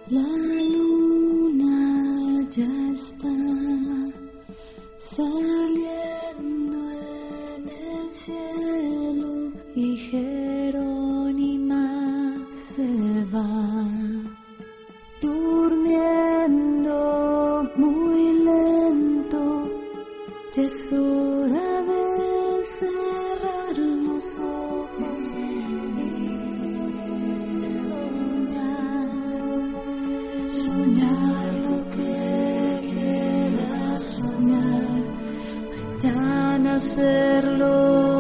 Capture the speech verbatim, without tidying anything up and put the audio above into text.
La luna ya está saliendo en el cielo y Jerónima se va durmiendo muy lento. Ya es hora de cerrar los ojos y soñar, soñar lo que quieras soñar, mañana hacerlo.